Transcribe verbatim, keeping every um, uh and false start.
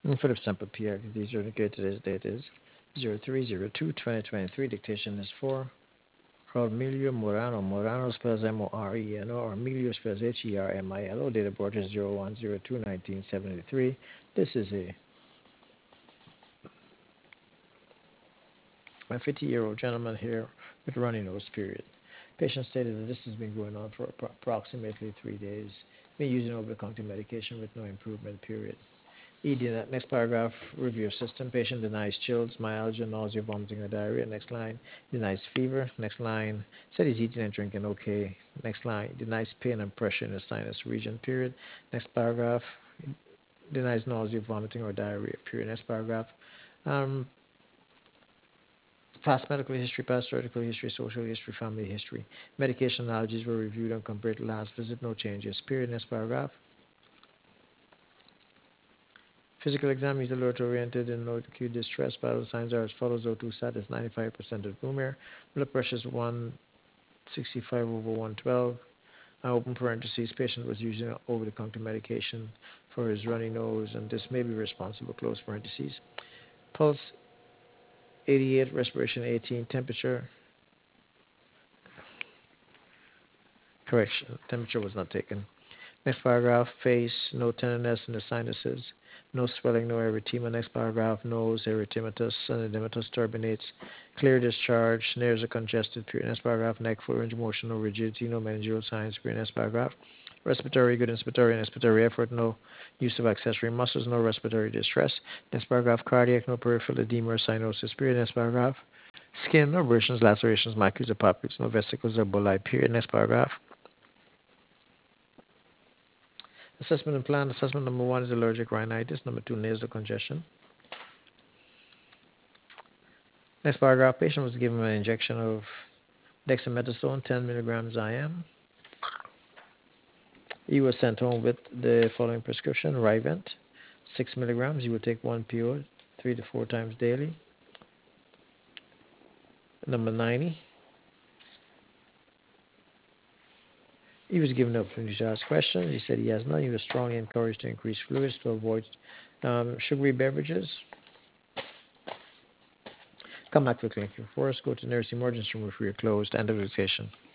And for the sample P R, these are indicated today's date is zero three zero two twenty twenty-three. Dictation is for Emilio Morano. Morano spells M O R E N O, or Emilio spells H E R M I L O. Date of birth is zero one zero two nineteen seventy-three. This is a a fifty-year-old gentleman here with runny nose, period. Patient stated that this has been going on for approximately three days. Been using over-the-counter medication with no improvement, period. E D, next paragraph, review of system. Patient denies chills, myalgia, nausea, vomiting, or diarrhea. Next line, denies fever. Next line, said he's eating and drinking okay. Next line, denies pain and pressure in the sinus region, period. Next paragraph, denies nausea, vomiting, or diarrhea, period. Next paragraph, um, past medical history, past surgical history, social history, family history. Medication allergies were reviewed and compared to last visit, no changes, period. Next paragraph. Physical exam is alert-oriented and no acute distress. Vital signs are as follows. O two sat is ninety-five percent of room air. Blood pressure is one sixty-five over one twelve. I open parentheses. Patient was using over-the-counter medication for his runny nose, and this may be responsible. Close parentheses. Pulse eighty-eight, respiration eighteen, temperature. Correction, temperature was not taken. Next paragraph, face, no tenderness in the sinuses, no swelling, no erythema. Next paragraph, nose, erythematous, and edematous turbinates, clear discharge, nares are congested. Period. Next paragraph, neck, full range of motion, no rigidity, no meningeal signs. Period. Next paragraph, respiratory, good inspiratory and expiratory effort, no use of accessory muscles, no respiratory distress. Next paragraph, cardiac, no peripheral edema or cyanosis. Period. Next paragraph, skin, no abrasions, lacerations, macules or papules, no vesicles or bullae. Period. Next paragraph. Assessment and plan. Assessment number one is allergic rhinitis. Number two, nasal congestion. Next paragraph, patient was given an injection of dexamethasone, ten milligrams I M. He was sent home with the following prescription: Rivent, six milligrams. He will take one P O three to four times daily. Number ninety. He was given the opportunity to ask questions. He said he has none. He was strongly encouraged to increase fluids to avoid um, sugary beverages. Come back quickly. Before us, go to nurse emergency room if we are closed. End of dictation.